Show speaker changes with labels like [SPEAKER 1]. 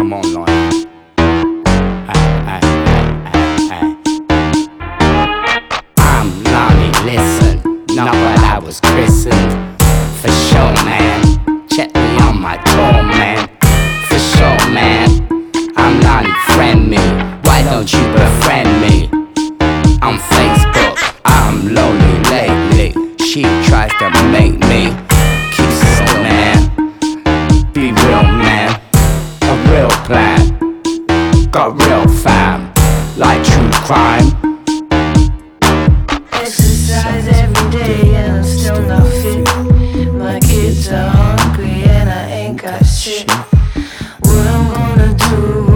[SPEAKER 1] Come on, Lord. Ay, ay. I'm Lonnie, listen, not what I was christened. For sure, man. Check me on my tour, man. For sure, man. I'm Lonnie, friend me. Why don't you befriend me? On Facebook, I'm lonely lately. She tries to make me. Keep still, man. Be real, man. A real plan. Got real fam. Like true crime.
[SPEAKER 2] Exercise every day and I'm still not fit. My kids are hungry and I ain't got shit. What I'm gonna do